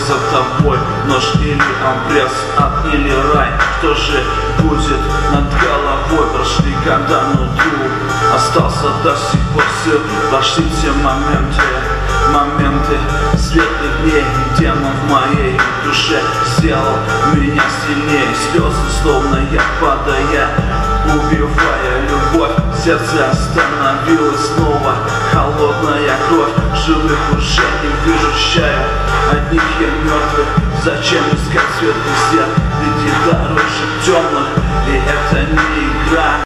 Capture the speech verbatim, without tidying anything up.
за тобой нож или обрез, ад или рай. Что же будет над головой? Прошли года, нутру остался до сих пор сыр. Прошли те моменты, моменты светлых дней. Демон в моей душе сделал меня сильнее. Слезы, словно я падая, убивая любовь. Сердце остановилось снова, холодная кровь. Живых уже не вижу, чаю одних я мертвых. Зачем искать светлый свет среди дорожек темных? И это не игра.